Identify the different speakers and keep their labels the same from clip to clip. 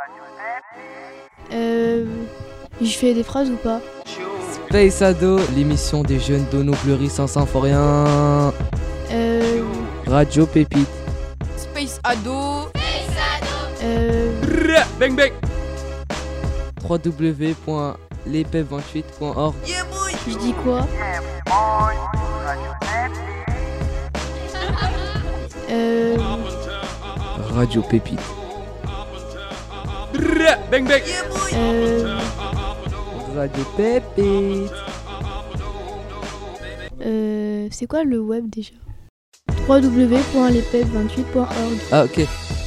Speaker 1: Je fais des phrases ou pas?
Speaker 2: Space Ado, l'émission des jeunes dono fleurissants sans rien. Radio Pépite.
Speaker 3: Space Ado.
Speaker 2: Bang bang. www.lespep28.org.
Speaker 1: Je dis quoi?
Speaker 2: Radio Pépite.
Speaker 4: Bang bang.
Speaker 2: Radio Pépite.
Speaker 1: C'est quoi le web déjà? www.lespep28.org.
Speaker 2: Ah ok.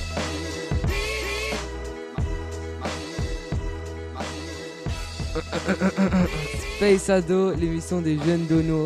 Speaker 2: Space Ado, l'émission des jeunes donos.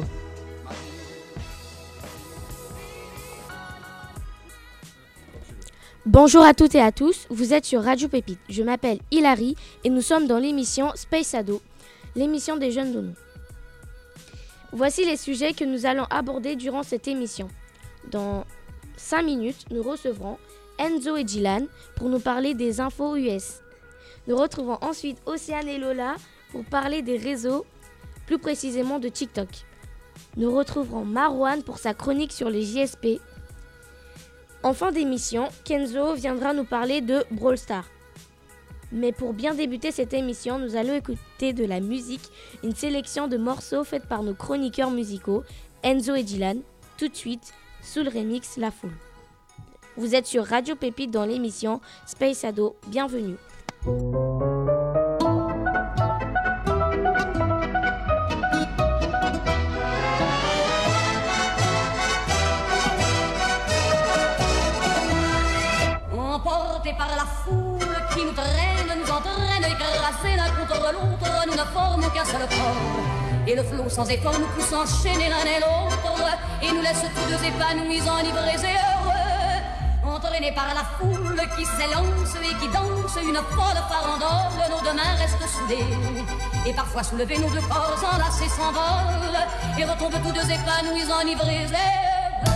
Speaker 5: Bonjour à toutes et à tous, vous êtes sur Radio Pépite. Je m'appelle Hilary et nous sommes dans l'émission Space Ado, l'émission des jeunes donos. Voici les sujets que nous allons aborder durant cette émission. Dans 5 minutes, nous recevrons Enzo et Dylan pour nous parler des infos US. Nous retrouvons ensuite Océane et Lola pour parler des réseaux, plus précisément de TikTok. Nous retrouverons Marwan pour sa chronique sur les JSP. En fin d'émission, Kenzo viendra nous parler de Brawl Stars. Mais pour bien débuter cette émission, nous allons écouter de la musique, une sélection de morceaux faits par nos chroniqueurs musicaux, Enzo et Dylan, tout de suite, sous le remix La Foule. Vous êtes sur Radio Pépite dans l'émission Space Ado, bienvenue.
Speaker 6: Emportés par la foule qui nous traîne, nous entraîne, écrasés l'un contre l'autre, nous ne formons qu'un seul corps. Et le flot sans effort nous pousse enchaîner l'un et l'autre, et nous laisse tous deux épanouis, enivrés et heureux. Entraînés par la foule qui s'élance et qui danse, une folle farandole, nos deux mains restent soudées. Et parfois soulevés, nos deux corps enlacés s'envolent, et retombent tous deux épanouis, enivrés et heureux.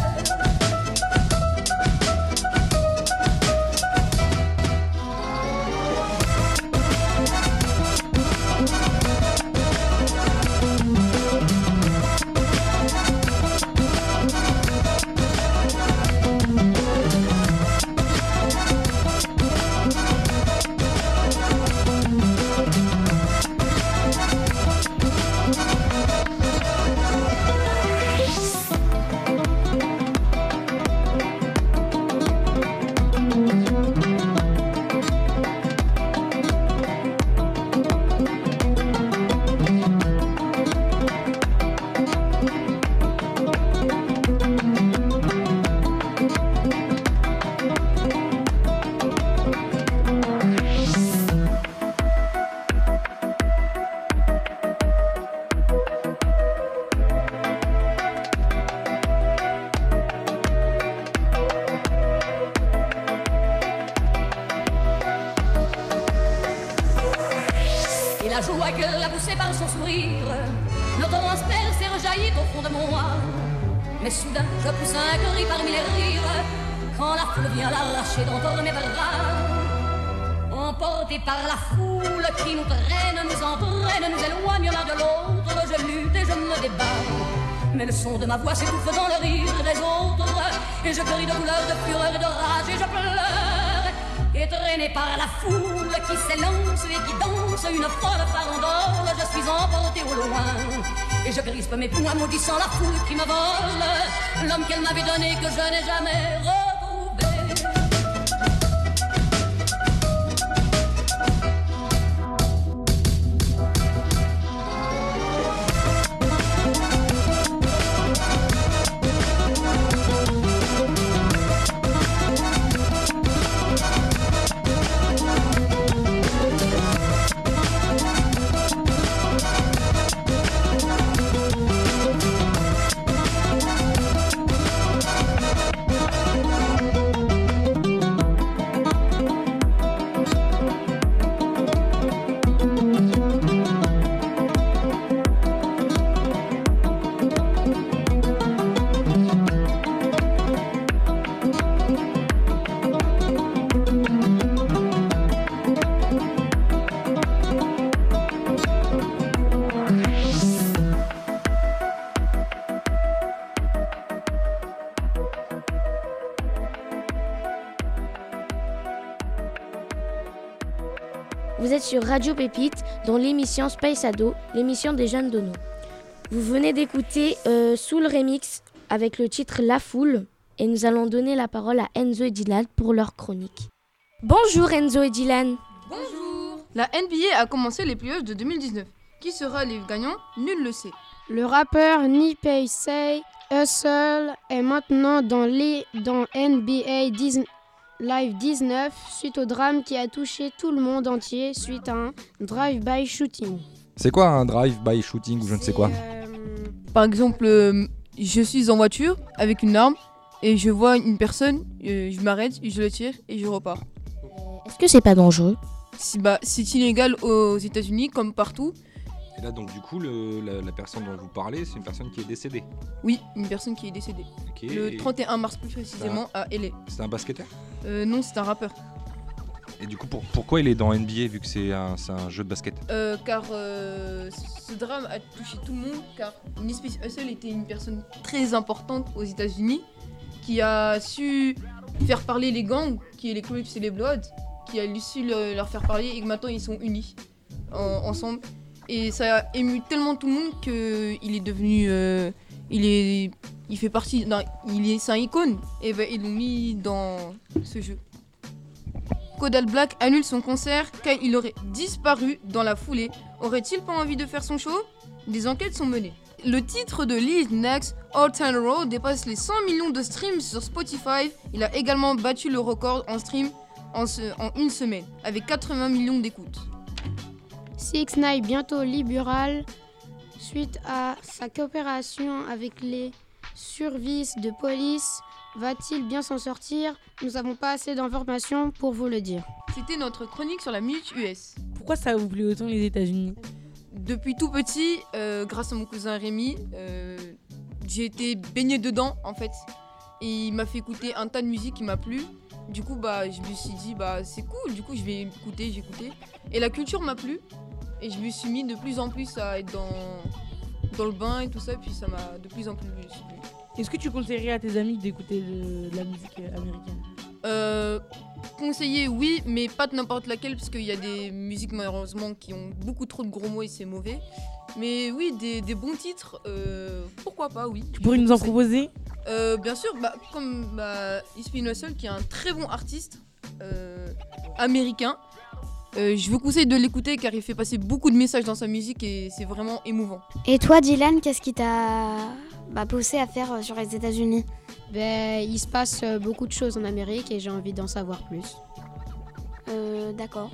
Speaker 6: La joie que l'a poussée par son sourire me transperce et rejaillit au fond de moi. Mais soudain je pousse un cri parmi les rires quand la foule vient l'arracher d'entre mes bras. Emportés par la foule qui nous traîne, nous entraîne, nous éloigne l'un de l'autre. Je lutte et je me débat, mais le son de ma voix s'étouffe dans le rire des autres. Et je crie de douleur, de fureur et de rage et je pleure. Et traîné par la foule qui s'élance et qui danse une folle farandole, je suis emporté au loin. Et je crispe mes poings maudissant la foule qui me vole l'homme qu'elle m'avait donné que je n'ai jamais retrouvé.
Speaker 5: Vous êtes sur Radio Pépite dans l'émission Space Ado, l'émission des jeunes donos. Vous venez d'écouter Soul Remix avec le titre La Foule et nous allons donner la parole à Enzo et Dylan pour leur chronique. Bonjour Enzo et Dylan.
Speaker 3: Bonjour. La NBA a commencé les playoffs de 2019. Qui sera les gagnants? Nul le sait.
Speaker 4: Le rappeur Nipsey Hussle est maintenant dans NBA Live 19 suite au drame qui a touché tout le monde entier suite à un drive-by shooting.
Speaker 7: C'est quoi un drive-by shooting ou je ne sais quoi?
Speaker 3: Par exemple, je suis en voiture avec une arme et je vois une personne, je m'arrête, je le tire et je repars.
Speaker 5: Est-ce que c'est pas dangereux?
Speaker 3: C'est illégal aux États-Unis comme partout.
Speaker 7: Et là donc du coup la personne dont vous parlez, c'est une personne qui est décédée.
Speaker 3: Oui, une personne qui est décédée.
Speaker 7: Okay.
Speaker 3: Le 31 mars plus précisément à LA.
Speaker 7: C'est un basketteur?
Speaker 3: Non, c'est un rappeur.
Speaker 7: Et du coup pourquoi il est dans NBA vu que c'est un jeu de basket?
Speaker 3: Car ce drame a touché tout le monde, car Nipsey Hussle était une personne très importante aux États-Unis qui a su faire parler les gangs, qui est les Crips et les Bloods, qui a su leur faire parler et que maintenant ils sont unis ensemble. Et ça a ému tellement tout le monde qu'il est devenu, il fait partie, c'est un icône. Et ils l'ont mis dans ce jeu. Kodak Black annule son concert car il aurait disparu dans la foulée. Aurait-il pas envie de faire son show? Des enquêtes sont menées. Le titre de Lil Nas X, Old Town Road, dépasse les 100 millions de streams sur Spotify. Il a également battu le record en stream en une semaine, avec 80 millions d'écoutes.
Speaker 4: 6ix9ine bientôt libéral suite à sa coopération avec les services de police. Va-t-il bien s'en sortir? Nous n'avons pas assez d'informations pour vous le dire.
Speaker 3: C'était notre chronique sur la Minute US.
Speaker 8: Pourquoi ça vous plaît autant les États-Unis?
Speaker 3: Depuis tout petit, grâce à mon cousin Rémi, j'ai été baigné dedans en fait. Et il m'a fait écouter un tas de musique qui m'a plu. Du coup, je me suis dit, c'est cool, du coup j'ai écouté. Et la culture m'a plu. Et je me suis mis de plus en plus à être dans le bain et tout ça. Puis ça m'a de plus en plus plu.
Speaker 8: Est-ce que tu conseillerais à tes amis d'écouter de la musique américaine?
Speaker 3: Conseiller, oui, mais pas de n'importe laquelle, parce qu'il y a des musiques malheureusement qui ont beaucoup trop de gros mots et c'est mauvais. Mais oui, des bons titres, pourquoi pas, oui.
Speaker 8: Tu pourrais nous en proposer?
Speaker 3: Bien sûr, comme Nipsey Hussle, qui est un très bon artiste américain. Je vous conseille de l'écouter car il fait passer beaucoup de messages dans sa musique et c'est vraiment émouvant.
Speaker 9: Et toi, Dylan, qu'est-ce qui t'a poussé à faire sur les États-Unis?
Speaker 4: Il se passe beaucoup de choses en Amérique et j'ai envie d'en savoir plus.
Speaker 9: D'accord.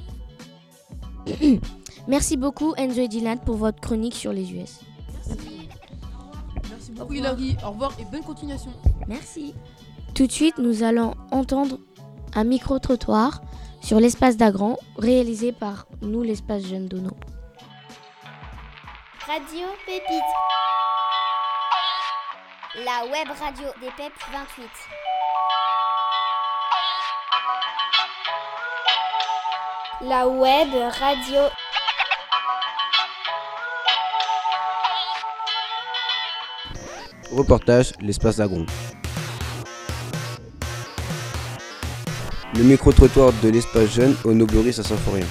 Speaker 5: Merci beaucoup Enzo et Dylan pour votre chronique sur les US.
Speaker 3: Merci beaucoup Hilary, au revoir et bonne continuation.
Speaker 5: Merci. Tout de suite, nous allons entendre un micro-trottoir sur l'espace d'Agran, réalisé par nous, l'espace Jeunes Dono.
Speaker 10: Radio Pépite. La web radio des PEP 28. La web radio.
Speaker 11: Reportage, l'espace d'Agron. Le micro-trottoir de l'espace jeune au Nobleris à Saint-Forien.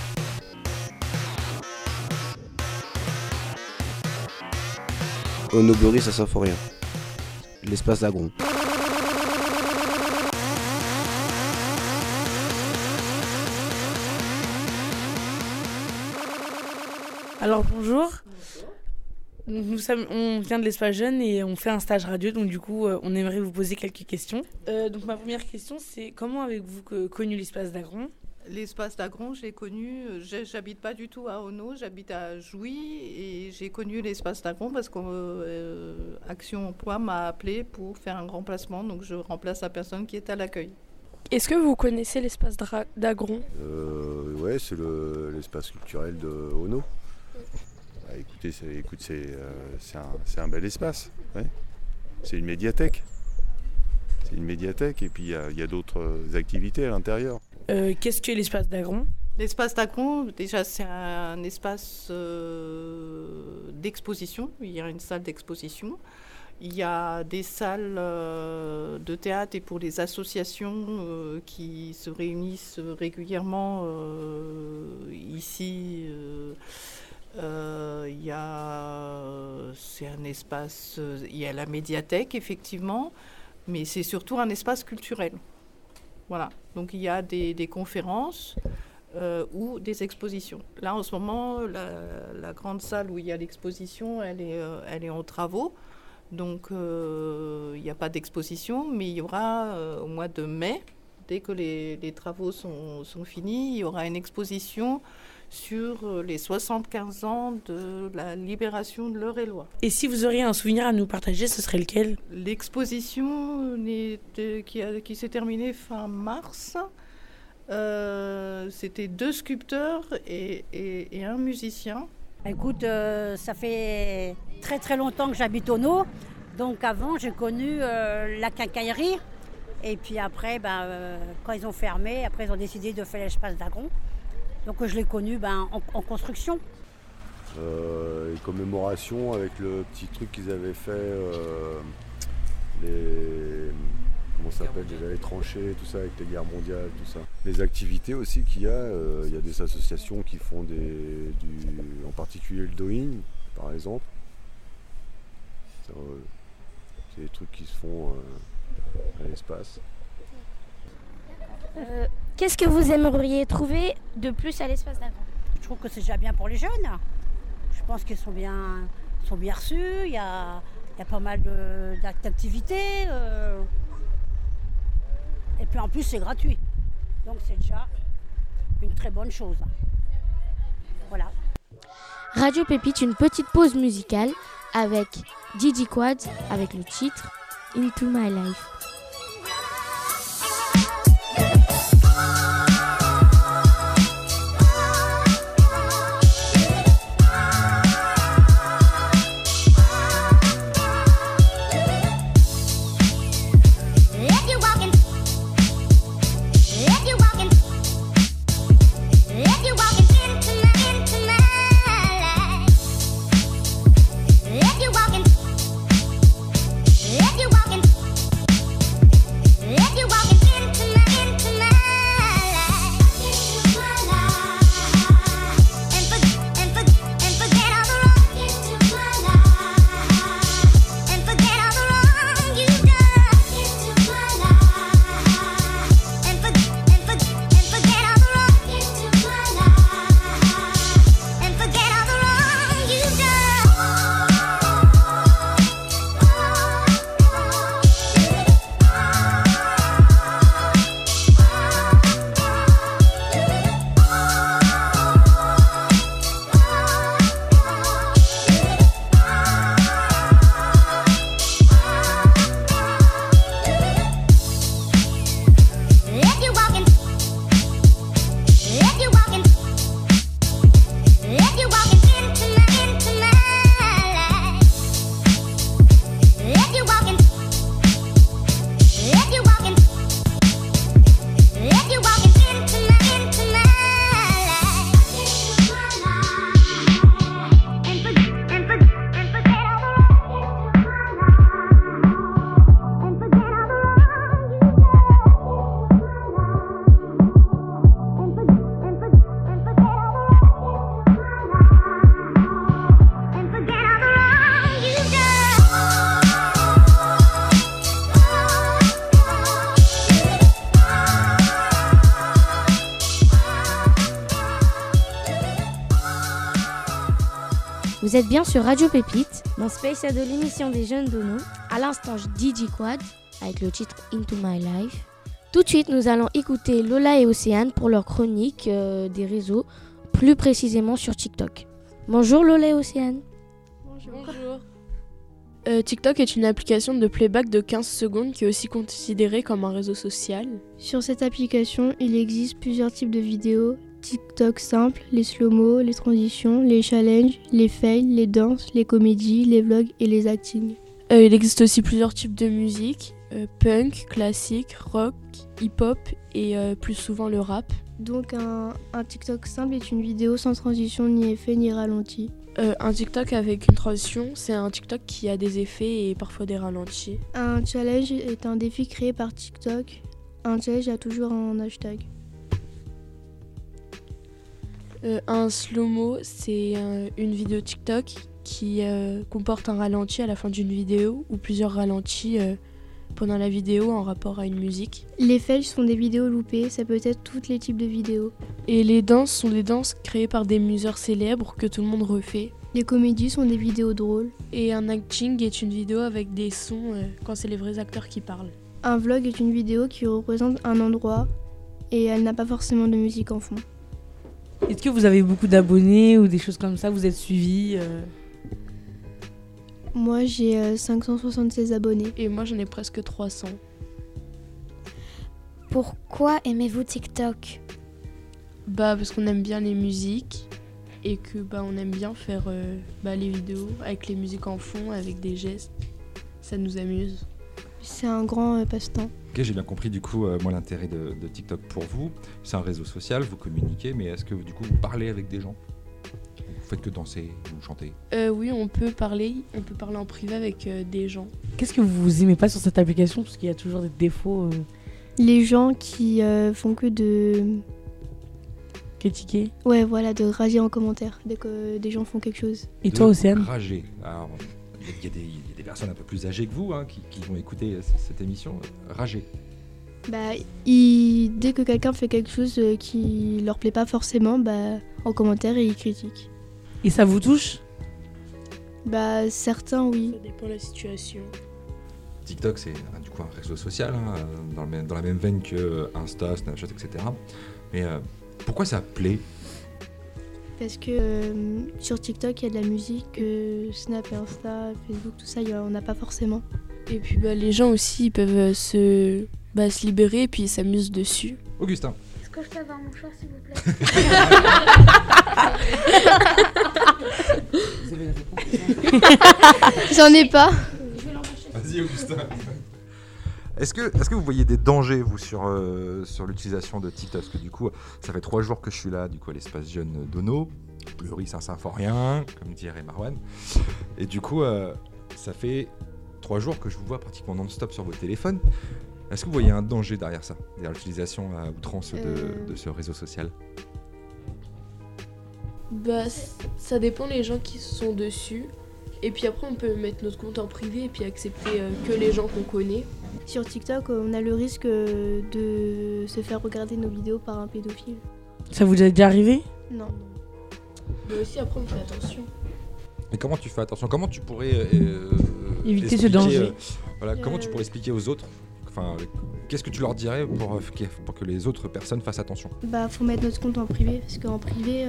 Speaker 11: Au Nobleris à Saint-Forien. L'espace d'Agron.
Speaker 8: Alors bonjour. On vient de l'espace jeune et on fait un stage radio, donc du coup on aimerait vous poser quelques questions. Donc ma première question c'est comment avez-vous connu l'espace d'Agron?
Speaker 12: L'espace d'Agron, j'ai connu, j'habite pas du tout à Ono, j'habite à Jouy et j'ai connu l'espace d'Agron parce qu'Action Emploi m'a appelé pour faire un remplacement, donc je remplace la personne qui est à l'accueil.
Speaker 13: Est-ce que vous connaissez l'espace d'Agron?
Speaker 14: Ouais, c'est l'espace culturel de Ono. Écoutez, c'est un bel espace. Ouais. C'est une médiathèque. Et puis il y a d'autres activités à l'intérieur.
Speaker 8: Qu'est-ce que l'espace d'Agron?
Speaker 12: L'espace d'Agron, déjà, c'est un espace d'exposition. Il y a une salle d'exposition. Il y a des salles de théâtre et pour les associations qui se réunissent régulièrement ici. C'est un espace, il y a la médiathèque effectivement, mais c'est surtout un espace culturel. Voilà, donc il y a des conférences ou des expositions. Là en ce moment, la grande salle où il y a l'exposition, elle est en travaux. Donc, il n'y a pas d'exposition, mais il y aura au mois de mai, dès que les travaux sont finis, il y aura une exposition sur les 75 ans de la libération de l'Eure-et-Loir.
Speaker 8: Et si vous auriez un souvenir à nous partager, ce serait lequel ?
Speaker 12: L'exposition qui s'est terminée fin mars, c'était 2 sculpteurs et un musicien.
Speaker 15: Écoute, ça fait très très longtemps que j'habite au Nord. Donc avant, j'ai connu la quincaillerie. Et puis après, quand ils ont fermé, après ils ont décidé de faire l'espace d'Agron. Donc je l'ai connu en construction.
Speaker 14: Les commémorations avec le petit truc qu'ils avaient fait, comment ça s'appelle, les tranchées, tout ça, avec les guerres mondiales, tout ça. Les activités aussi qu'il y a des associations qui font en particulier le Doing, par exemple. C'est des trucs qui se font à l'espace.
Speaker 5: Qu'est-ce que vous aimeriez trouver de plus à l'espace d'Agron ?
Speaker 15: Je trouve que c'est déjà bien pour les jeunes. Je pense qu'ils sont bien reçus, il y a pas mal d'activités. Et puis en plus, c'est gratuit. Donc c'est déjà une très bonne chose. Voilà.
Speaker 5: Radio Pépite, une petite pause musicale avec Didi Quad avec le titre Into My Life. Vous êtes bien sur Radio Pépite, dans Space Ado, l'émission des jeunes d'Ono. À l'instant, DJ Quad, avec le titre Into My Life. Tout de suite, nous allons écouter Lola et Océane pour leur chronique des réseaux, plus précisément sur TikTok. Bonjour Lola et Océane.
Speaker 13: Bonjour. TikTok est une application de playback de 15 secondes qui est aussi considérée comme un réseau social.
Speaker 1: Sur cette application, il existe plusieurs types de vidéos. TikTok simple, les slow-mo, les transitions, les challenges, les fails, les danses, les comédies, les vlogs et les actings.
Speaker 13: Il existe aussi plusieurs types de musique, punk, classique, rock, hip-hop et plus souvent le rap.
Speaker 1: Donc un TikTok simple est une vidéo sans transition ni effet ni ralenti.
Speaker 13: Un TikTok avec une transition, c'est un TikTok qui a des effets et parfois des ralentis.
Speaker 1: Un challenge est un défi créé par TikTok. Un challenge a toujours un hashtag.
Speaker 13: Un slow-mo, c'est une vidéo TikTok qui comporte un ralenti à la fin d'une vidéo ou plusieurs ralentis pendant la vidéo en rapport à une musique.
Speaker 1: Les fails sont des vidéos loupées, ça peut être tous les types de vidéos.
Speaker 13: Et les danses sont des danses créées par des museurs célèbres que tout le monde refait.
Speaker 1: Les comédies sont des vidéos drôles.
Speaker 13: Et un acting est une vidéo avec des sons quand c'est les vrais acteurs qui parlent.
Speaker 1: Un vlog est une vidéo qui représente un endroit et elle n'a pas forcément de musique en fond.
Speaker 16: Est-ce que vous avez beaucoup d'abonnés ou des choses comme ça, vous êtes suivis
Speaker 1: Moi j'ai 576 abonnés.
Speaker 13: Et moi j'en ai presque 300.
Speaker 9: Pourquoi aimez-vous TikTok ?
Speaker 13: Parce qu'on aime bien les musiques et que on aime bien faire les vidéos avec les musiques en fond, avec des gestes. Ça nous amuse.
Speaker 1: C'est un grand passe-temps.
Speaker 7: Ok, j'ai bien compris du coup, moi l'intérêt de TikTok pour vous, c'est un réseau social, vous communiquez, mais est-ce que du coup vous parlez avec des gens ? Vous faites que danser ou chanter ?
Speaker 13: Oui, on peut parler en privé avec des gens.
Speaker 16: Qu'est-ce que vous aimez pas sur cette application ? Parce qu'il y a toujours des défauts.
Speaker 1: Les gens qui font que de...
Speaker 16: Critiquer ?
Speaker 1: Ouais, voilà, de rager en commentaire dès que des gens font quelque chose.
Speaker 16: Et toi, Océane ?
Speaker 7: Rager. Alors, il y a des personnes un peu plus âgées que vous qui vont écouter cette émission. Rager.
Speaker 1: Dès que quelqu'un fait quelque chose qui leur plaît pas forcément, en commentaire, ils critiquent.
Speaker 16: Et ça vous touche ?
Speaker 1: Certains, oui.
Speaker 13: Ça dépend de la situation.
Speaker 7: TikTok, c'est du coup un réseau social, dans la même veine que Insta, Snapchat, etc. Mais pourquoi ça plaît ?
Speaker 1: Parce que sur TikTok, il y a de la musique, Snap et Insta, Facebook, tout ça, on n'a pas forcément.
Speaker 13: Et puis les gens aussi, ils peuvent se libérer et puis ils s'amusent dessus.
Speaker 7: Augustin.
Speaker 9: Est-ce que je peux avoir mon choix, s'il vous plaît ?
Speaker 2: Vous avez la réponse ?
Speaker 1: J'en ai pas.
Speaker 7: Vas-y, Augustin. Est-ce que vous voyez des dangers, vous, sur l'utilisation de TikTok ? Parce que du coup, ça fait 3 jours que je suis là, du coup, à l'espace jeune d'Ono, Pleury Saint-Symphorien, comme dirait Marwan. Et du coup, ça fait 3 jours que je vous vois pratiquement non-stop sur votre téléphone. Est-ce que vous voyez un danger derrière ça, derrière l'utilisation à outrance de ce réseau social ?
Speaker 13: Ça dépend des gens qui sont dessus. Et puis après, on peut mettre notre compte en privé et puis accepter que les gens qu'on connaît.
Speaker 1: Sur TikTok, on a le risque de se faire regarder nos vidéos par un pédophile.
Speaker 16: Ça vous est déjà arrivé ?
Speaker 1: Non.
Speaker 13: Mais aussi, après, on fait attention.
Speaker 7: Et comment tu fais attention ? Comment tu pourrais
Speaker 16: éviter ce danger ?
Speaker 7: Comment tu pourrais expliquer aux autres ? Qu'est-ce que tu leur dirais pour que les autres personnes fassent attention ?
Speaker 1: Faut mettre notre compte en privé, parce qu'en privé,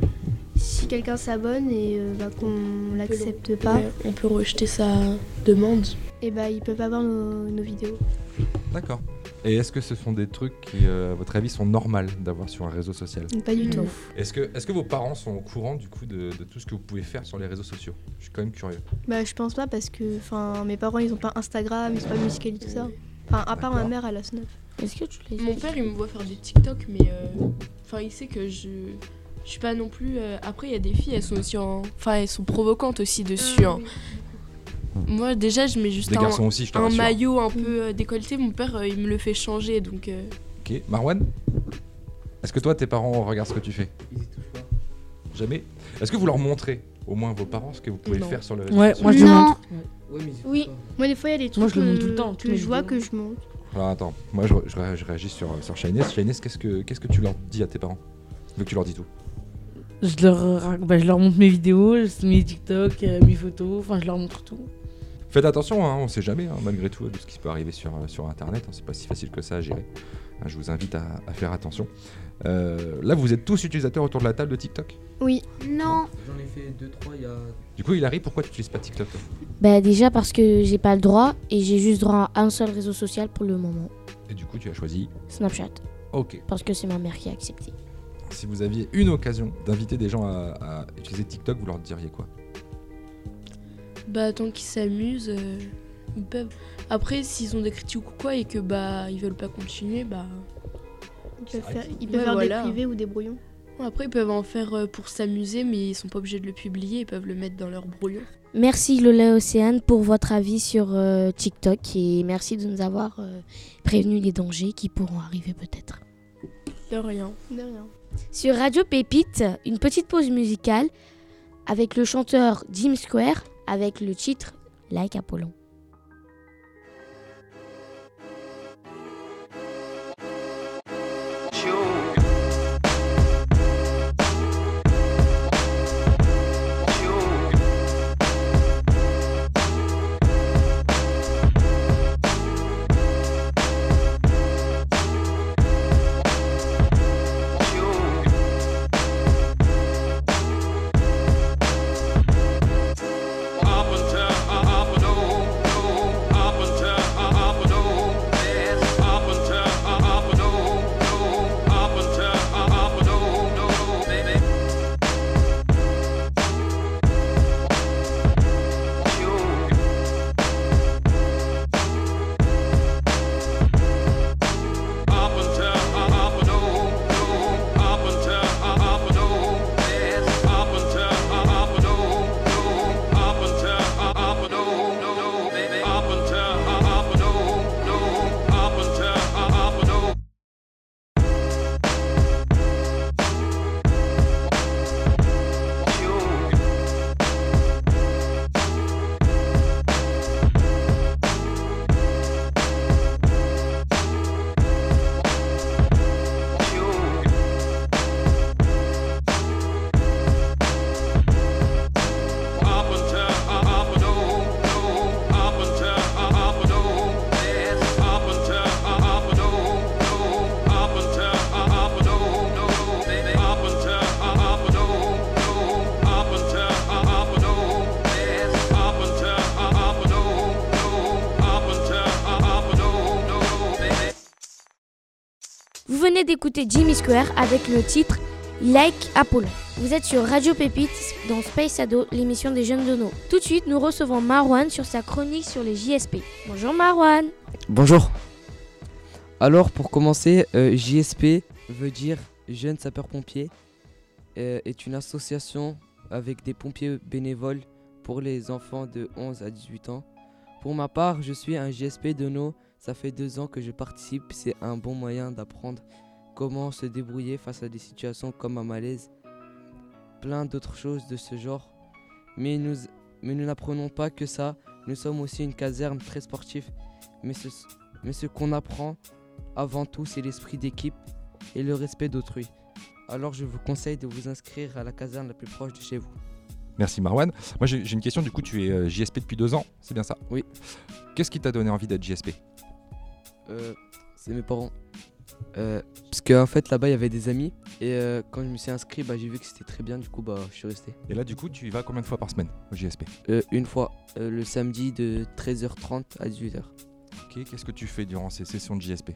Speaker 1: si quelqu'un s'abonne et qu'on l'accepte pas,
Speaker 13: on peut rejeter sa demande.
Speaker 1: Et ils peuvent avoir nos vidéos.
Speaker 7: D'accord. Et est-ce que ce sont des trucs qui, à votre avis, sont normaux d'avoir sur un réseau social ?
Speaker 1: Pas du tout.
Speaker 7: Est-ce que vos parents sont au courant du coup de tout ce que vous pouvez faire sur les réseaux sociaux ? Je suis quand même curieux.
Speaker 1: Je pense pas, parce que mes parents ils ont pas Instagram, ils ont pas Musical.ly, tout ça. À part ma mère, elle a Snap.
Speaker 13: Est-ce que tu l'as ? Mon père il me voit faire des TikTok, mais il sait que je suis pas non plus. Après il y a des filles, elles sont aussi elles sont provocantes aussi dessus. Oui. Moi déjà je mets juste un maillot un peu décolleté, mon père il me le fait changer donc.
Speaker 7: Ok, Marwan ? Est-ce que toi tes parents regardent ce que tu fais ?
Speaker 2: Ils y touchent pas.
Speaker 7: Jamais ? Est-ce que vous leur montrez au moins vos parents ce que vous pouvez faire sur le réseau social ?
Speaker 16: Moi je le montre.
Speaker 1: Oui, moi des fois il y a des trucs
Speaker 16: moi, je le montre tout le temps,
Speaker 1: que je vois que je monte.
Speaker 7: Alors attends, moi je réagis sur Shainess. Shainess, qu'est-ce que tu leur dis à tes parents ? Vu que tu leur dis tout.
Speaker 16: Je leur montre mes vidéos, mes TikTok, mes photos, je leur montre tout.
Speaker 7: Faites attention, on sait jamais, malgré tout, de ce qui peut arriver sur Internet. C'est pas si facile que ça à gérer. Je vous invite à faire attention. Là, vous êtes tous utilisateurs autour de la table de TikTok ?
Speaker 1: Oui.
Speaker 9: Non.
Speaker 2: J'en ai fait 2-3 il y a...
Speaker 7: Du coup, Hilary, pourquoi tu n'utilises pas TikTok toi ?
Speaker 5: Déjà parce que j'ai pas le droit et j'ai juste droit à un seul réseau social pour le moment.
Speaker 7: Et du coup, tu as choisi
Speaker 5: Snapchat.
Speaker 7: Ok.
Speaker 5: Parce que c'est ma mère qui a accepté.
Speaker 7: Si vous aviez une occasion d'inviter des gens à utiliser TikTok, vous leur diriez quoi ?
Speaker 13: Tant qu'ils s'amusent, ils peuvent. Après, s'ils ont des critiques ou quoi et que ils veulent pas continuer,
Speaker 1: Ils peuvent faire des privés ou des brouillons.
Speaker 13: Après, ils peuvent en faire pour s'amuser, mais ils sont pas obligés de le publier, ils peuvent le mettre dans leur brouillon.
Speaker 5: Merci Lola et Océane pour votre avis sur TikTok et merci de nous avoir prévenu les dangers qui pourront arriver peut-être.
Speaker 13: De rien.
Speaker 5: Sur Radio Pépite, une petite pause musicale avec le chanteur Jim Square avec le titre Like Apollon. Vous venez d'écouter Jimmy Square avec le titre Like Apollon. Vous êtes sur Radio Pépite dans Space Ado, l'émission des jeunes donos. Tout de suite, nous recevons Marwan sur sa chronique sur les JSP. Bonjour Marwan.
Speaker 2: Bonjour. Alors pour commencer, JSP veut dire Jeunes Sapeurs-Pompiers, est une association avec des pompiers bénévoles pour les enfants de 11 à 18 ans. Pour ma part, je suis un JSP dono. Ça fait 2 ans que je participe, c'est un bon moyen d'apprendre comment se débrouiller face à des situations comme un malaise, plein d'autres choses de ce genre. Mais nous n'apprenons pas que ça, nous sommes aussi une caserne très sportive, mais ce qu'on apprend avant tout c'est l'esprit d'équipe et le respect d'autrui. Alors je vous conseille de vous inscrire à la caserne la plus proche de chez vous.
Speaker 7: Merci Marwan. Moi j'ai une question, du coup tu es JSP depuis 2 ans, c'est bien ça?
Speaker 2: Oui.
Speaker 7: Qu'est-ce qui t'a donné envie d'être JSP?
Speaker 2: C'est mes parents. Parce qu'en fait là-bas il y avait des amis et quand je me suis inscrit j'ai vu que c'était très bien, du coup je suis resté.
Speaker 7: Et là du coup tu y vas combien de fois par semaine au JSP?
Speaker 2: Une fois, le samedi de 13h30 à 18h.
Speaker 7: Ok, qu'est-ce que tu fais durant ces sessions de JSP?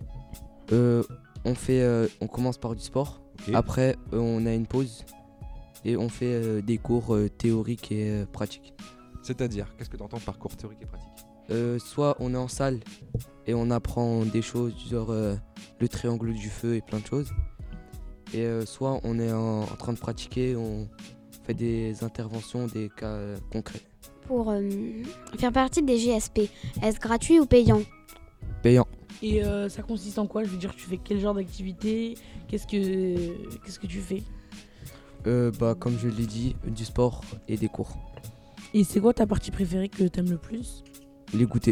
Speaker 2: On commence par du sport, okay. Après on a une pause et on fait des cours théoriques et pratiques.
Speaker 7: C'est-à-dire, qu'est-ce que tu entends par cours théorique et pratique?
Speaker 2: Soit on est en salle et on apprend des choses genre le triangle du feu et plein de choses. Et soit on est en train de pratiquer, on fait des interventions, des cas concrets.
Speaker 9: Pour faire partie des GSP, est-ce gratuit ou payant?
Speaker 2: Payant.
Speaker 16: Et ça consiste en quoi? Je veux dire, tu fais quel genre d'activité? Qu'est-ce que tu fais?
Speaker 2: Comme je l'ai dit, du sport et des cours.
Speaker 16: Et c'est quoi ta partie préférée que t'aimes le plus?
Speaker 2: Les goûters.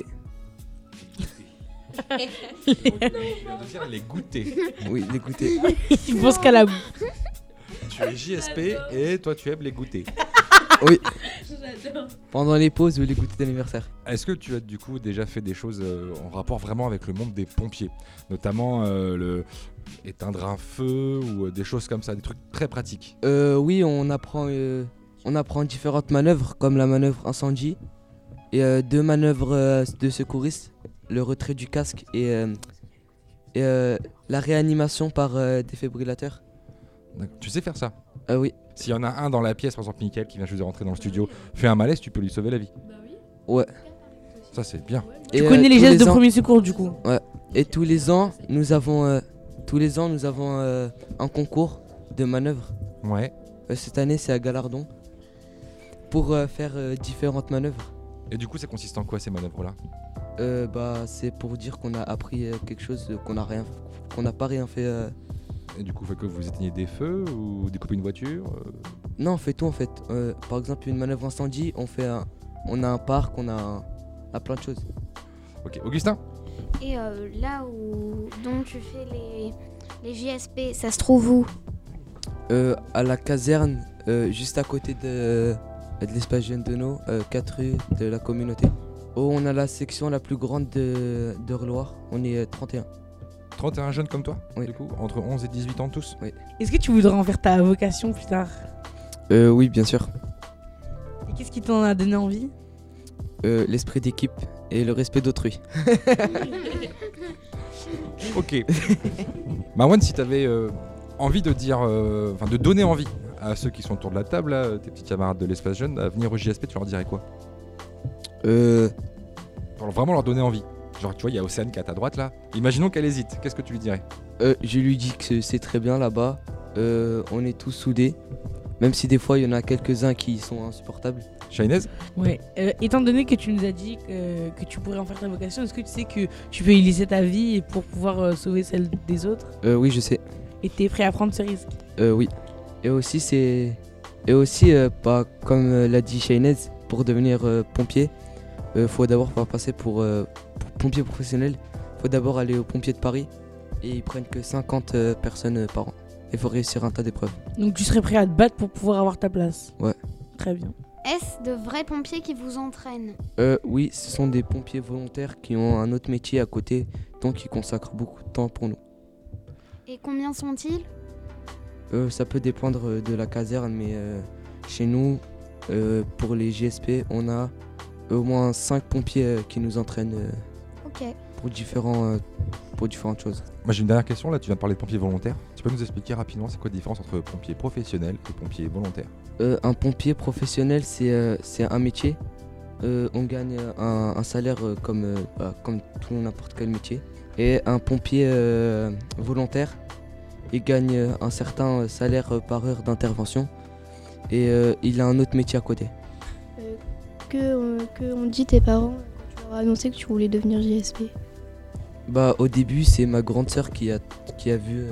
Speaker 7: Tu viens de dire les goûters.
Speaker 2: Oui, les goûters.
Speaker 16: Il pense qu'à la boue.
Speaker 7: Tu es JSP et toi tu aimes les goûters.
Speaker 2: Oui. J'adore. Pendant les pauses ou les goûters d'anniversaire.
Speaker 7: Est-ce que tu as du coup déjà fait des choses en rapport vraiment avec le monde des pompiers, notamment éteindre un feu ou des choses comme ça, des trucs très pratiques?
Speaker 2: Oui, on apprend différentes manœuvres comme la manœuvre incendie et 2 manœuvres de secouristes, le retrait du casque et la réanimation par défibrillateur.
Speaker 7: Tu sais faire ça?
Speaker 2: Oui.
Speaker 7: S'il y en a un dans la pièce, par exemple Mickaël qui vient juste de rentrer dans le studio, fait un malaise, tu peux lui sauver la vie.
Speaker 13: Bah oui.
Speaker 2: Ouais.
Speaker 7: Ça c'est bien.
Speaker 16: Tu connais les gestes de premier secours du coup?
Speaker 2: Ouais. Et tous les ans, nous avons tous les ans, nous avons un concours de manœuvres.
Speaker 7: Ouais.
Speaker 2: Cette année, c'est à Galardon pour faire différentes manœuvres.
Speaker 7: Et du coup, ça consiste en quoi ces manœuvres-là?
Speaker 2: C'est pour dire qu'on a appris quelque chose qu'on n'a pas rien fait.
Speaker 7: Et du coup, fait que vous éteignez des feux ou découpez une voiture
Speaker 2: Non, on fait tout en fait. Par exemple, une manœuvre incendie, on a un parc, on a plein de choses.
Speaker 7: Ok, Augustin?
Speaker 9: Et là où dont tu fais les JSP, ça se trouve où?
Speaker 2: À la caserne, juste à côté de l'espace jeune Dono, 4 rue de la communauté. On a la section la plus grande d'Eure-Loire, on est 31.
Speaker 7: 31 jeunes comme toi?
Speaker 2: Oui.
Speaker 7: Du coup, entre 11 et 18 ans tous?
Speaker 2: Oui.
Speaker 16: Est-ce que tu voudrais en faire ta vocation plus tard?
Speaker 2: Oui, bien sûr.
Speaker 16: Et qu'est-ce qui t'en a donné envie?
Speaker 2: L'esprit d'équipe et le respect d'autrui.
Speaker 7: Ok. Marwan, si t'avais envie de dire, de donner envie à ceux qui sont autour de la table, là, tes petits camarades de l'espace jeune, à venir au JSP, tu leur dirais quoi? Pour vraiment leur donner envie. Genre, tu vois, il y a Océane qui est à ta droite là. Imaginons qu'elle hésite. Qu'est-ce que tu lui dirais?
Speaker 2: Je lui dis que c'est très bien là-bas. On est tous soudés. Même si des fois, il y en a quelques-uns qui sont insupportables.
Speaker 7: Shainez?
Speaker 16: Ouais. Étant donné que tu nous as dit que tu pourrais en faire ta vocation, est-ce que tu sais que tu peux y laisser ta vie pour pouvoir sauver celle des autres?
Speaker 2: Oui, je sais.
Speaker 16: Et t'es prêt à prendre ce risque?
Speaker 2: Oui. Et aussi, comme l'a dit Shainez, pour devenir pompier, faut d'abord pas passer pour pompier professionnel. Faut d'abord aller aux pompiers de Paris et ils prennent que 50 personnes par an. Il faut réussir un tas d'épreuves.
Speaker 16: Donc tu serais prêt à te battre pour pouvoir avoir ta place?
Speaker 2: Ouais.
Speaker 16: Très bien.
Speaker 9: Est-ce de vrais pompiers qui vous entraînent?
Speaker 2: Oui, ce sont des pompiers volontaires qui ont un autre métier à côté, donc ils consacrent beaucoup de temps pour nous.
Speaker 9: Et combien sont-ils?
Speaker 2: Ça peut dépendre de la caserne, mais chez nous, pour les JSP, on a au moins 5 pompiers qui nous entraînent pour différentes choses.
Speaker 7: Moi j'ai une dernière question là, tu viens de parler de pompiers volontaires. Tu peux nous expliquer rapidement c'est quoi la différence entre pompier professionnel et pompier volontaire?
Speaker 2: Un pompier professionnel, c'est un métier. On gagne un salaire comme tout n'importe quel métier. Et un pompier volontaire, il gagne un certain salaire par heure d'intervention. Et il a un autre métier à côté.
Speaker 1: Que ont dit tes parents quand tu leur as annoncé que tu voulais devenir JSP?
Speaker 2: Au début, c'est ma grande sœur qui a vu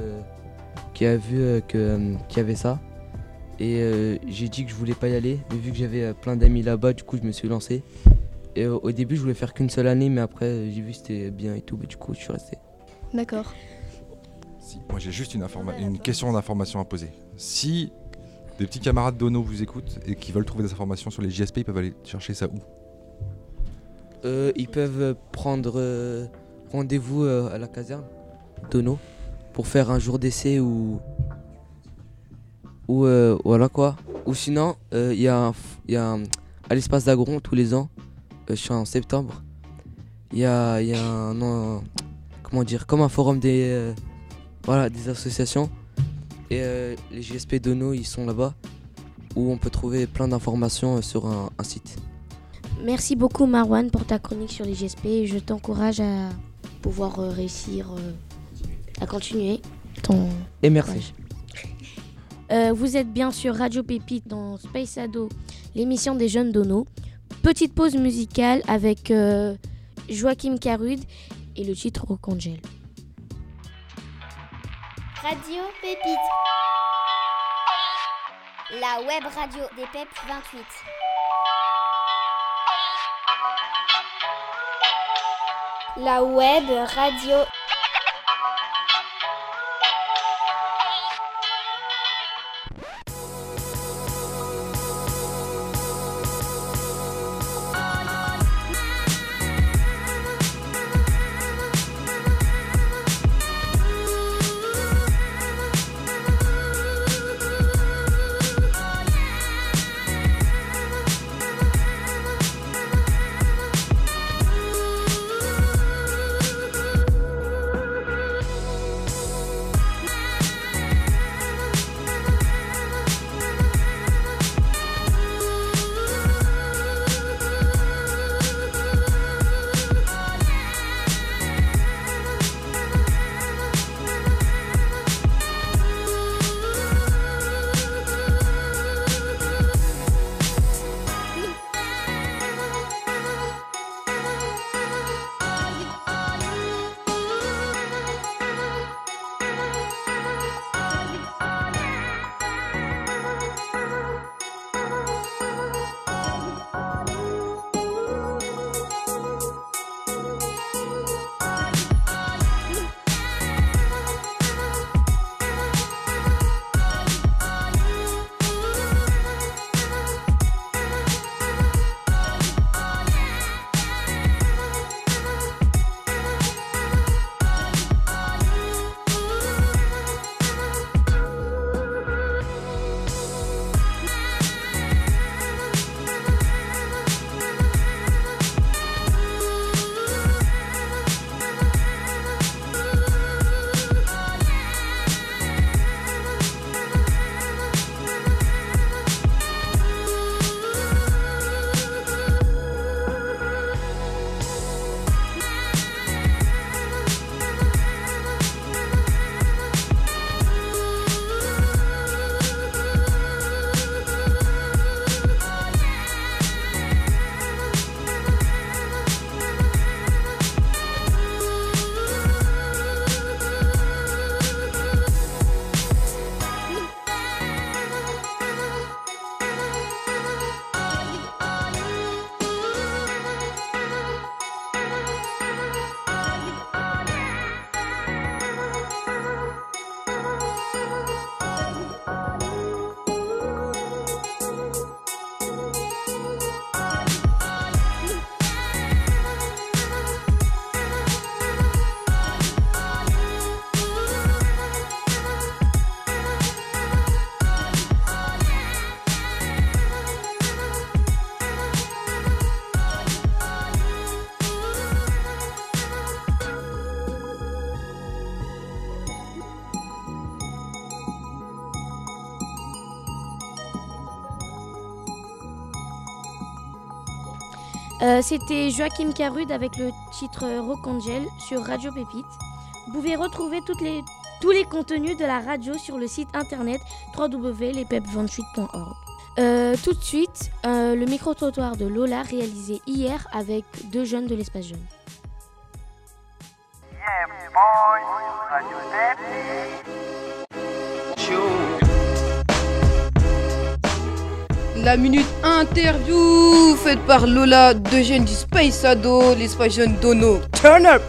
Speaker 2: qu'il y avait ça. Et j'ai dit que je voulais pas y aller, mais vu que j'avais plein d'amis là-bas, du coup je me suis lancé. Et au début je voulais faire qu'une seule année, mais après j'ai vu que c'était bien et tout, mais du coup je suis resté.
Speaker 1: D'accord.
Speaker 7: Moi j'ai juste une question d'information à poser. Si des petits camarades d'Ono vous écoutent et qui veulent trouver des informations sur les JSP, ils peuvent aller chercher ça où?
Speaker 2: Ils peuvent prendre rendez-vous à la caserne d'Ono pour faire un jour d'essai ou voilà quoi. Ou sinon, il y a à l'espace d'Agron tous les ans, je suis en septembre, il y a comme un forum des associations. Et les JSP d'Ono, ils sont là-bas, où on peut trouver plein d'informations sur un site.
Speaker 5: Merci beaucoup Marwan pour ta chronique sur les GSP. Je t'encourage à pouvoir réussir à continuer ton...
Speaker 2: Et merci.
Speaker 5: Vous êtes bien sur Radio Pépite dans Space Ado, l'émission des jeunes d'Ono. Petite pause musicale avec Joachim Carud et le titre Rocangel.
Speaker 10: Radio Pépite. La web radio des PEP 28. La web radio.
Speaker 5: C'était Joachim Carude avec le titre Rock Angel sur Radio Pépite. Vous pouvez retrouver tous les contenus de la radio sur le site internet www.lespep28.org. Tout de suite, le micro-trottoir de Lola réalisé hier avec 2 jeunes de l'Espace Jeune.
Speaker 3: La minute interview faite par Lola, 2 jeunes du Space Ado, l'Espace Jeune Dono. Turn up!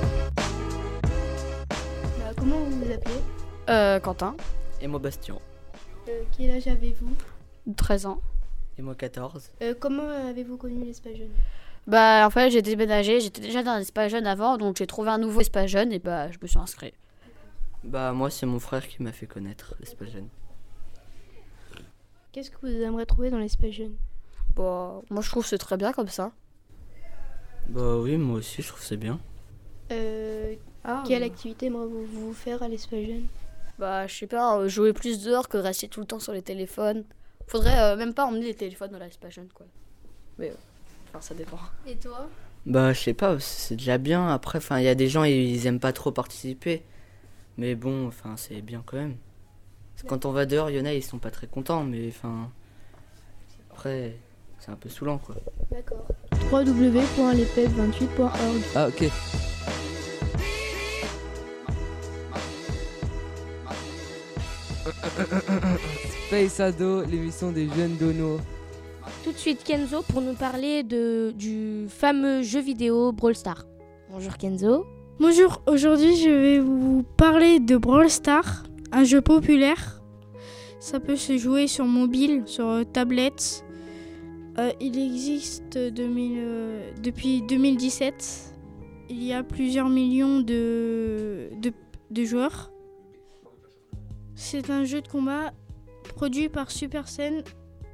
Speaker 1: Comment vous vous appelez?
Speaker 17: Quentin.
Speaker 18: Et moi Bastien.
Speaker 1: Quel âge avez-vous?
Speaker 17: 13 ans.
Speaker 18: Et moi 14.
Speaker 1: Comment avez-vous connu l'Espace Jeune?
Speaker 17: Bah en fait j'ai déménagé, j'étais déjà dans l'Espace Jeune avant, donc j'ai trouvé un nouveau Espace Jeune et bah je me suis inscrit.
Speaker 18: Bah moi c'est mon frère qui m'a fait connaître l'Espace Jeune.
Speaker 1: Qu'est-ce que vous aimeriez trouver dans l'Espace Jeune?
Speaker 17: Bah moi je trouve que c'est très bien comme ça.
Speaker 18: Bah oui, moi aussi je trouve que c'est bien.
Speaker 1: Quelle activité aimeriez-vous faire à l'Espace Jeune?
Speaker 17: Bah je sais pas, jouer plus dehors que rester tout le temps sur les téléphones. Faudrait même pas emmener les téléphones dans l'Espace Jeune quoi. Mais enfin ça dépend.
Speaker 1: Et toi?
Speaker 18: Bah je sais pas, c'est déjà bien. Après, enfin il y a des gens ils aiment pas trop participer. Mais bon, enfin c'est bien quand même. Quand on va dehors, il y en a ils sont pas très contents, mais enfin après c'est un peu saoulant quoi.
Speaker 1: D'accord. www.lespep28.org.
Speaker 2: Ah ok. Space Ado, l'émission des jeunes donos.
Speaker 5: Tout de suite Kenzo pour nous parler du fameux jeu vidéo Brawl Stars. Bonjour Kenzo.
Speaker 19: Bonjour, aujourd'hui je vais vous parler de Brawl Stars, un jeu populaire. Ça peut se jouer sur mobile, sur tablette. Il existe depuis 2017. Il y a plusieurs millions de joueurs. C'est un jeu de combat produit par Supercell,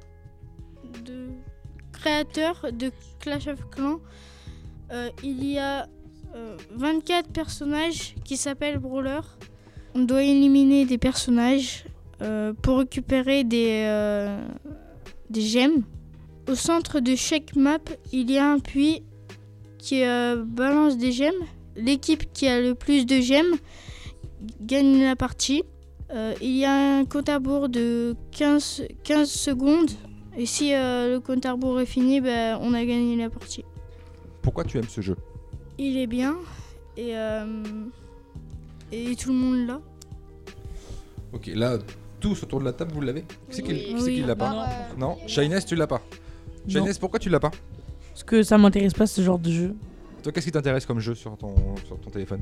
Speaker 19: créateur de Clash of Clans. Il y a 24 personnages qui s'appellent Brawler. On doit éliminer des personnages pour récupérer des gemmes. Au centre de chaque map, il y a un puits qui balance des gemmes. L'équipe qui a le plus de gemmes gagne la partie. Il y a un compte à rebours de 15 secondes. Et si le compte à rebours est fini, on a gagné la partie.
Speaker 7: Pourquoi tu aimes ce jeu?
Speaker 19: Il est bien et tout le monde l'a.
Speaker 7: Ok, là, tous autour de la table, vous l'avez? Qui c'est qui l'a pas? Non.
Speaker 16: Non.
Speaker 7: Shainez, tu l'as pas? Shainez, pourquoi tu l'as pas?
Speaker 16: Parce que ça m'intéresse pas ce genre de jeu.
Speaker 7: Toi, qu'est-ce qui t'intéresse comme jeu sur ton téléphone?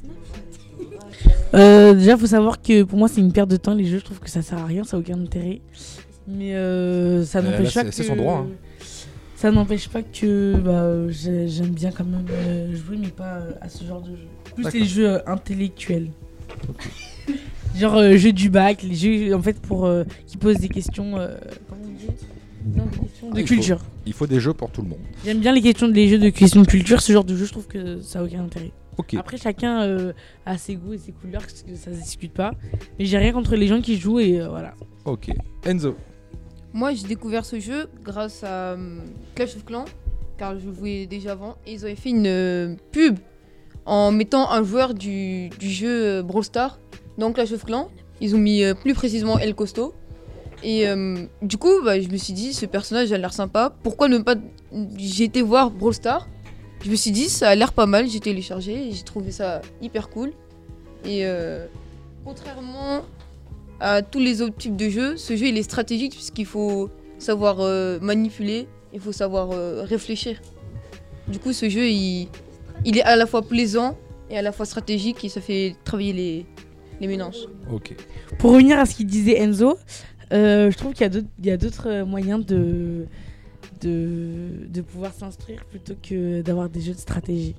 Speaker 16: Déjà, faut savoir que pour moi, c'est une perte de temps les jeux. Je trouve que ça sert à rien, ça n'a aucun intérêt. Mais ça n'empêche pas que.
Speaker 7: C'est son droit. Hein.
Speaker 16: Ça n'empêche pas que j'aime bien quand même jouer, mais pas à ce genre de jeu. Plus les jeux intellectuels. Okay. Genre jeux du bac, les jeux en fait pour qui posent des questions. Comment on dit? Non, des questions de culture.
Speaker 7: Il faut des jeux pour tout le monde.
Speaker 16: J'aime bien les jeux de questions de culture. Ce genre de jeu, je trouve que ça n'a aucun intérêt.
Speaker 7: Okay.
Speaker 16: Après, chacun a ses goûts et ses couleurs, parce que ça se discute pas. Mais j'ai rien contre les gens qui jouent et voilà.
Speaker 7: Ok. Enzo.
Speaker 3: Moi, j'ai découvert ce jeu grâce à Clash of Clans, car je jouais déjà avant. Et ils avaient fait une pub en mettant un joueur du jeu Brawl Stars dans Clash of Clans. Ils ont mis plus précisément El Costo. Et du coup, je me suis dit, ce personnage a l'air sympa. Pourquoi ne pas... J'ai été voir Brawl Stars. Je me suis dit, ça a l'air pas mal. J'ai téléchargé et j'ai trouvé ça hyper cool. Et contrairement à tous les autres types de jeux, ce jeu il est stratégique puisqu'il faut savoir manipuler, il faut savoir réfléchir. Du coup, ce jeu il est à la fois plaisant et à la fois stratégique et ça fait travailler les mélanges.
Speaker 7: Ok.
Speaker 16: Pour revenir à ce qu'il disait Enzo, je trouve qu'il y a d'autres moyens de pouvoir s'instruire plutôt que d'avoir des jeux de stratégie.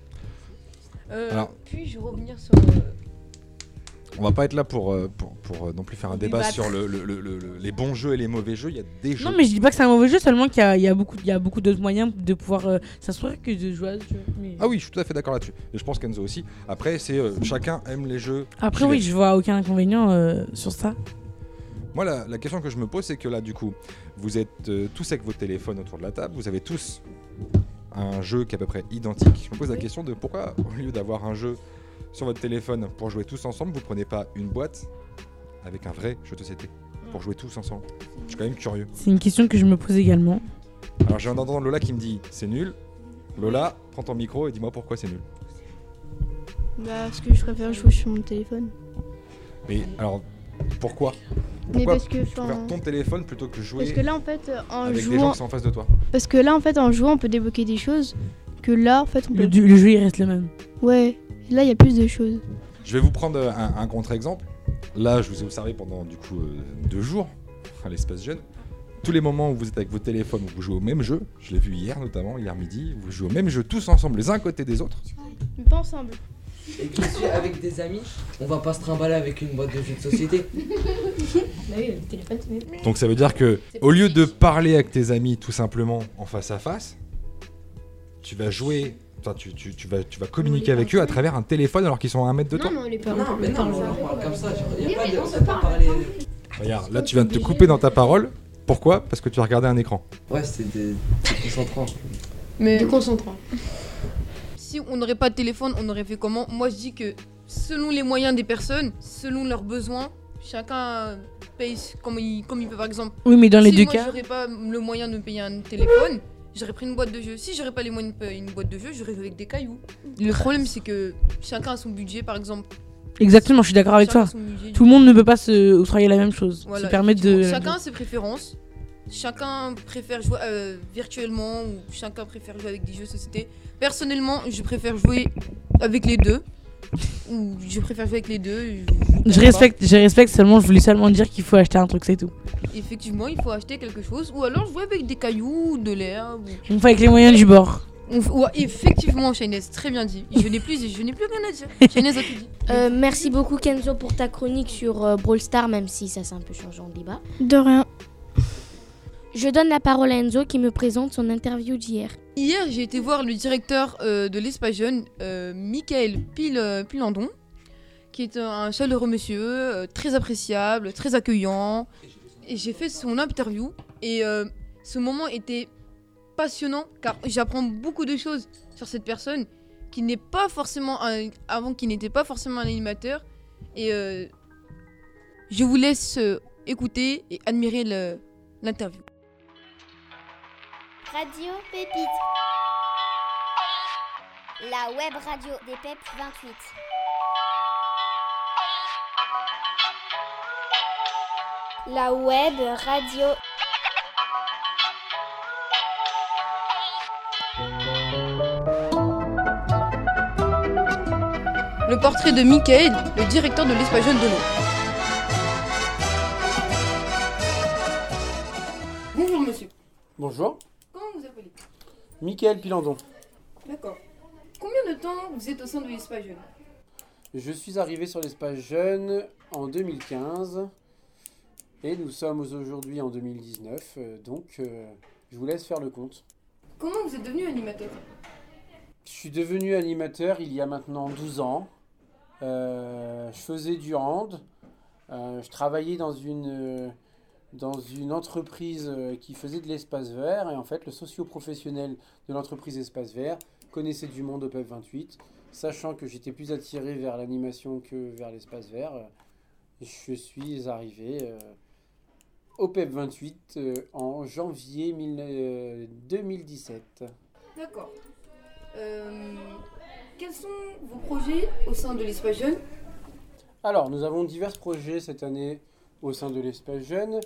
Speaker 3: Puis-je revenir sur...
Speaker 7: On va pas être là pour non plus faire un débat sur les bons jeux et les mauvais jeux. Il y a des jeux.
Speaker 16: Non, mais je dis pas que c'est un mauvais jeu, seulement qu'il y a beaucoup d'autres moyens de pouvoir s'instruire que de jouer à ce jeu. Mais...
Speaker 7: Ah oui, je suis tout à fait d'accord là-dessus. Et je pense qu'Enzo aussi. Après, c'est chacun aime les jeux.
Speaker 16: Après, oui, je vois aucun inconvénient sur ça.
Speaker 7: Moi, la question que je me pose, c'est que là, du coup, vous êtes tous avec vos téléphones autour de la table. Vous avez tous un jeu qui est à peu près identique. Je me pose la question de pourquoi, au lieu d'avoir un jeu sur votre téléphone pour jouer tous ensemble, vous prenez pas une boîte avec un vrai jeu de société pour jouer tous ensemble. Je suis quand même curieux.
Speaker 16: C'est une question que je me pose également.
Speaker 7: Alors j'ai un entendant Lola qui me dit c'est nul. Lola, prends ton micro et dis-moi pourquoi c'est nul.
Speaker 1: Bah, parce que je préfère jouer sur mon téléphone.
Speaker 7: Mais alors, pourquoi
Speaker 1: Mais parce que,
Speaker 7: tu préfères ton téléphone plutôt que jouer
Speaker 1: parce que là, en fait, en
Speaker 7: avec
Speaker 1: jouant...
Speaker 7: des gens qui sont en face de toi?
Speaker 1: Parce que là, en fait, en jouant, on peut débloquer des choses que là, en fait, on peut...
Speaker 16: Le jeu, il reste le même.
Speaker 1: Ouais, là, il y a plus de choses.
Speaker 7: Je vais vous prendre un contre-exemple. Là, je vous ai observé pendant du coup 2 jours à l'espace jeune. Tous les moments où vous êtes avec vos téléphones, où vous jouez au même jeu, je l'ai vu hier notamment, hier midi, vous jouez au même jeu tous ensemble, les uns à côté des autres.
Speaker 1: Mais pas ensemble.
Speaker 2: Et que si avec des amis, on va pas se trimballer avec une boîte de jeux de société.
Speaker 17: Bah oui, le téléphone, c'est mieux.
Speaker 7: Donc ça veut dire que au lieu de parler avec tes amis tout simplement en face à face, tu vas jouer, enfin tu vas communiquer avec eux à travers un téléphone alors qu'ils sont à 1 mètre de toi.
Speaker 17: Non, les parents.
Speaker 2: Non, mais non, on leur parle comme ça. Il y a pas de, on peut pas parler.
Speaker 7: Regarde, là tu viens de te couper dans ta parole. Pourquoi ? Parce que tu as regardé un écran.
Speaker 2: Ouais, c'est déconcentrant.
Speaker 3: Mais
Speaker 17: Déconcentrant.
Speaker 3: si on n'aurait pas de téléphone, on aurait fait comment? Moi, je dis que selon les moyens des personnes, selon leurs besoins, chacun paye comme il peut, par exemple.
Speaker 16: Oui, mais dans les deux
Speaker 3: Si
Speaker 16: cas...
Speaker 3: moi, j'aurais pas le moyen de me payer un téléphone, j'aurais pris une boîte de jeu. Si j'aurais pas les moyens de payer une boîte de jeu, j'aurais joué avec des cailloux. Le problème, c'est que chacun a son budget, par exemple.
Speaker 16: Exactement, je suis d'accord avec toi.
Speaker 3: Chacun a son budget.
Speaker 16: Tout le monde ne peut pas se octroyer la même chose.
Speaker 3: Voilà,
Speaker 16: se permettre de...
Speaker 3: chacun a ses préférences. Chacun préfère jouer virtuellement ou chacun préfère jouer avec des jeux de société. Personnellement, je préfère jouer avec les deux. Ou je préfère jouer avec les deux.
Speaker 16: Je respecte seulement, je voulais seulement dire qu'il faut acheter un truc, c'est tout.
Speaker 3: Effectivement, il faut acheter quelque chose. Ou alors jouer avec des cailloux, de l'herbe.
Speaker 16: On fait avec les moyens du bord.
Speaker 3: Ouais, effectivement, Shainez, très bien dit. Je n'ai plus rien à dire. Shainez a tout dit.
Speaker 5: Merci beaucoup Kenzo pour ta chronique sur Brawl Stars, même si ça s'est un peu changé en débat.
Speaker 1: De rien.
Speaker 5: Je donne la parole à Enzo qui me présente son interview d'hier.
Speaker 3: Hier, j'ai été voir le directeur de l'Espace Jeune, Michael Pilandon, qui est un chaleureux monsieur, très appréciable, très accueillant. Et j'ai fait son interview. Et ce moment était passionnant, car j'apprends beaucoup de choses sur cette personne qui n'est pas forcément qui n'était pas forcément un animateur. Et je vous laisse écouter et admirer l'interview.
Speaker 10: Radio Pépite. La web radio des PEP 28. La web radio.
Speaker 3: Le portrait de Michael, le directeur de l'Espace Jeune de l'eau. Bonjour monsieur.
Speaker 20: Bonjour,
Speaker 3: Comment vous appelez?
Speaker 20: Michael Pilandon.
Speaker 3: D'accord. Combien de temps vous êtes au sein de l'Espace Jeune?
Speaker 20: Je suis arrivé sur l'Espace Jeune en 2015 et nous sommes aujourd'hui en 2019, donc je vous laisse faire le compte.
Speaker 3: Comment vous êtes devenu animateur?
Speaker 20: Je suis devenu animateur il y a maintenant 12 ans. Je faisais du hand. Je travaillais dans une entreprise qui faisait de l'espace vert. Et en fait, le socio-professionnel de l'entreprise Espace Vert connaissait du monde au PEP 28. Sachant que j'étais plus attiré vers l'animation que vers l'espace vert, je suis arrivé au PEP 28 en janvier 2017.
Speaker 3: D'accord. Quels sont vos projets au sein de l'Espace Jeune?
Speaker 20: Alors, nous avons divers projets cette année au sein de l'Espace Jeune.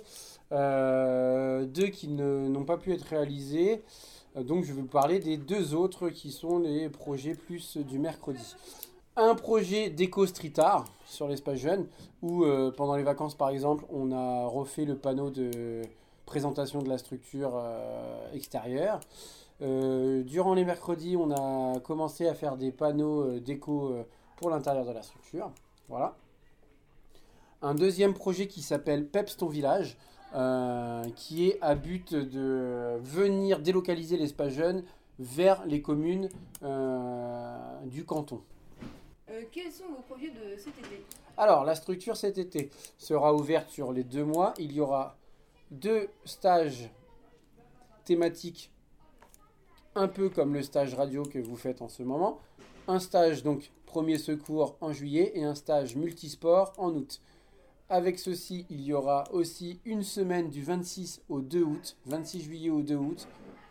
Speaker 20: 2 qui n'ont pas pu être réalisés. Donc, je vais vous parler des 2 autres qui sont les projets plus du mercredi. Un projet d'éco street art sur l'Espace Jeune où, pendant les vacances par exemple, on a refait le panneau de présentation de la structure extérieure. Durant les mercredis, on a commencé à faire des panneaux déco pour l'intérieur de la structure. Voilà. Un deuxième projet qui s'appelle Peps ton village, qui est à but de venir délocaliser l'espace jeune vers les communes du canton.
Speaker 3: Quels sont vos projets de cet été?
Speaker 20: Alors, la structure cet été sera ouverte sur les 2 mois. Il y aura 2 stages thématiques un peu comme le stage radio que vous faites en ce moment. Un stage donc premier secours en juillet et un stage multisport en août. Avec ceci, il y aura aussi une semaine du 26 au 2 août, 26 juillet au 2 août,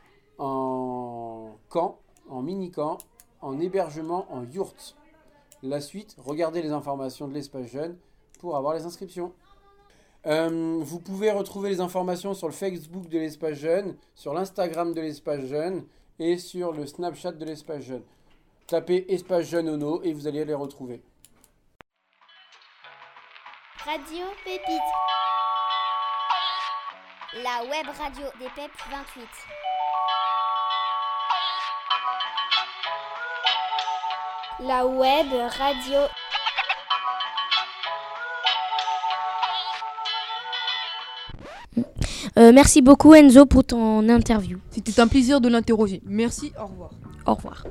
Speaker 20: en camp, en mini-camp, en hébergement, en yourte. La suite, regardez les informations de l'espace jeune pour avoir les inscriptions. Vous pouvez retrouver les informations sur le Facebook de l'espace jeune, sur l'Instagram de l'espace jeune et sur le Snapchat de l'espace jeune. Tapez espace jeune Ono et vous allez les retrouver.
Speaker 10: Radio Pépite. La web radio des PEP 28. La web radio.
Speaker 5: Merci beaucoup Enzo pour ton interview.
Speaker 3: C'était un plaisir de l'interroger. Merci, au revoir.
Speaker 5: Au revoir.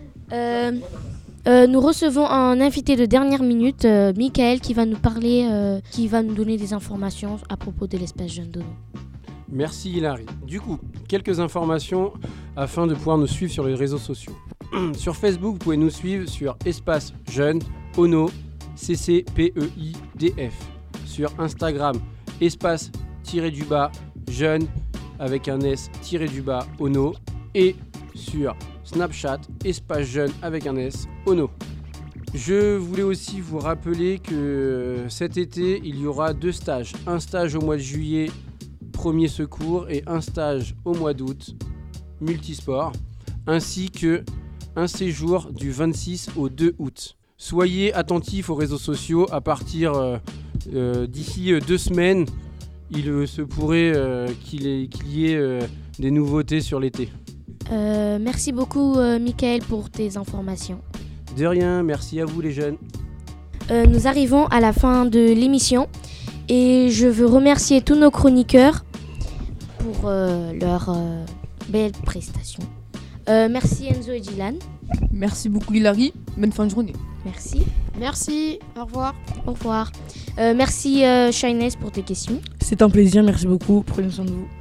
Speaker 5: Nous recevons un invité de dernière minute, Michael, qui va nous parler, qui va nous donner des informations à propos de l'espace jeune d'Ono.
Speaker 20: Merci Hilary. Du coup, quelques informations afin de pouvoir nous suivre sur les réseaux sociaux. Sur Facebook, vous pouvez nous suivre sur espace jeune Ono CCPEIDF. Sur Instagram, espace-du-bas jeune avec un S-du-bas Ono. Et sur Snapchat, espace jeune avec un S, Ono. Je voulais aussi vous rappeler que cet été, il y aura 2 stages. Un stage au mois de juillet, premier secours, et un stage au mois d'août, multisport, ainsi que un séjour du 26 au 2 août. Soyez attentifs aux réseaux sociaux. À partir d'ici 2 semaines, il se pourrait qu'il y ait des nouveautés sur l'été.
Speaker 5: Merci beaucoup Michael pour tes informations.
Speaker 20: De rien, merci à vous les jeunes.
Speaker 5: Nous arrivons à la fin de l'émission et je veux remercier tous nos chroniqueurs pour leur belle prestation. Merci Enzo et Dylan.
Speaker 3: Merci beaucoup Hilary, bonne fin de journée.
Speaker 5: Merci.
Speaker 4: Merci, au revoir.
Speaker 5: Au revoir. Merci Shyness pour tes questions.
Speaker 16: C'est un plaisir, merci beaucoup, prenez soin de vous.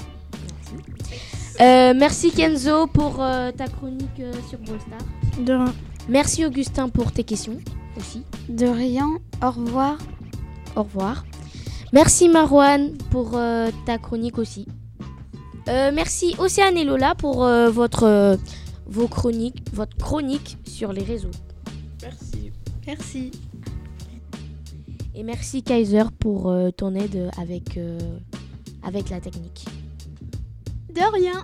Speaker 5: Merci Kenzo pour ta chronique sur Ballstar.
Speaker 19: De rien.
Speaker 5: Merci Augustin pour tes questions aussi.
Speaker 9: De rien, au revoir.
Speaker 5: Au revoir. Merci Marwan pour ta chronique aussi. Merci Océane et Lola pour votre chronique sur les réseaux.
Speaker 19: Merci. Merci.
Speaker 5: Et merci Kaiser pour ton aide avec la technique.
Speaker 19: De rien.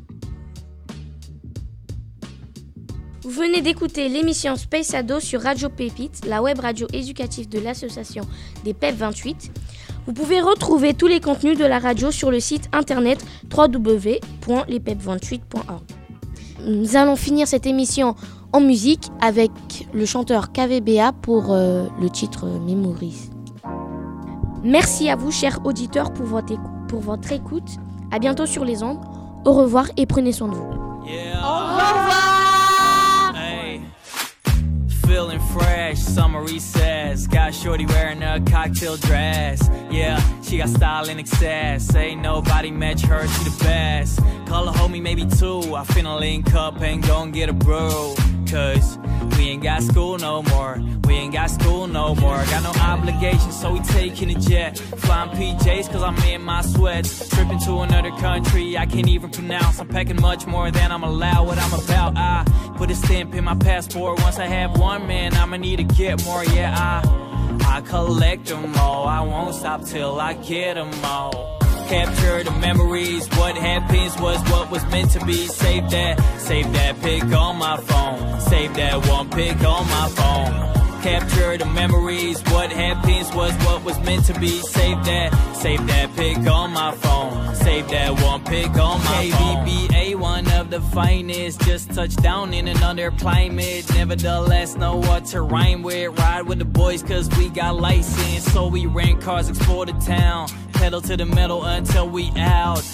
Speaker 5: Vous venez d'écouter l'émission Space Ado sur Radio Pépite, la web radio éducative de l'association des PEP 28. Vous pouvez retrouver tous les contenus de la radio sur le site internet www.lespep28.org. Nous allons finir cette émission en musique avec le chanteur KVBA pour le titre Memories. Merci à vous, chers auditeurs, pour votre écoute. À bientôt sur les ondes. Au revoir et prenez soin de vous.
Speaker 21: Yeah. Au revoir. Hey. Feeling fresh, summer recess. Got shorty wearing a cocktail dress. Yeah, she got style in excess. Ain't nobody match her, she the best. Call her homie, maybe 2. I finna link up and gon' get a brew. Cause we ain't got school no more. We ain't got school no more. Got no obligations, so we taking a jet. Flying PJs, cause I'm in my sweats. Tripping to another country, I can't even pronounce. I'm packing much more than I'm allowed. What I'm about, I put a stamp in my passport. Once I have one, man, I'ma need to get more. Yeah, I collect them all. I won't stop till I get them all. Capture the memories. What happens was what was meant to be. Save that pic on my phone. Save that one pic on my phone. Capture the memories. What happens was what was meant to be. Save that pic on my phone. Save that one pic on my phone. KVBA, one of the finest. Just touched down in another climate. Nevertheless, know what to rhyme with. Ride with the boys cause we got license. So we rent cars, explore the town. Pedal to the metal until we out.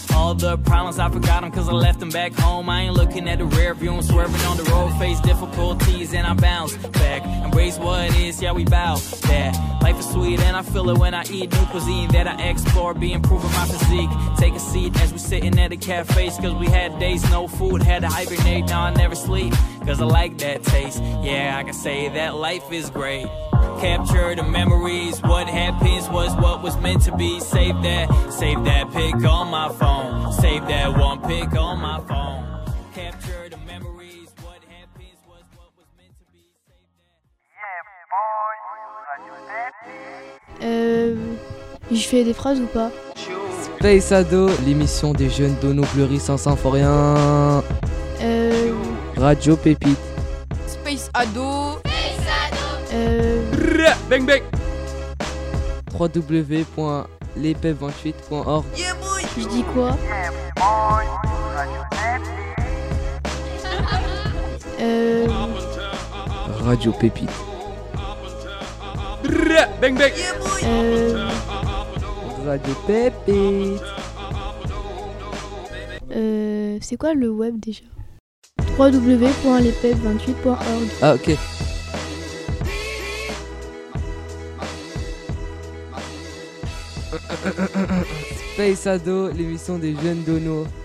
Speaker 21: All the problems I forgot them cause I left them back home. I ain't looking at the rear view, I'm swerving on the road. Face difficulties and I bounce back. Embrace what it is, yeah we bow that. Life is sweet and I feel it when I eat new cuisine that I explore, be improving my physique. Take a seat as we sitting at the cafes cause we had days no food, had to hibernate, now I never sleep cause I like that taste. Yeah, I can say that life is great. Capture the memories, what happens was what was meant to be. Save that pic on my phone. Save that one pic on my phone. Capture the memories, what happens was what was meant to be.
Speaker 1: Je fais des phrases ou pas?
Speaker 2: Space Ado, l'émission des jeunes Dono Bleury Saint-Symphorien. Radio Pépite.
Speaker 3: Space Ado.
Speaker 2: Bang bang. www.lespep28.org.
Speaker 1: Je dis quoi?
Speaker 2: Radio Pépite.
Speaker 21: Bang bang.
Speaker 2: Radio Pépite.
Speaker 1: C'est quoi le web déjà? www.lespep28.org.
Speaker 2: Ah ok. Space Ado, l'émission des jeunes Dono.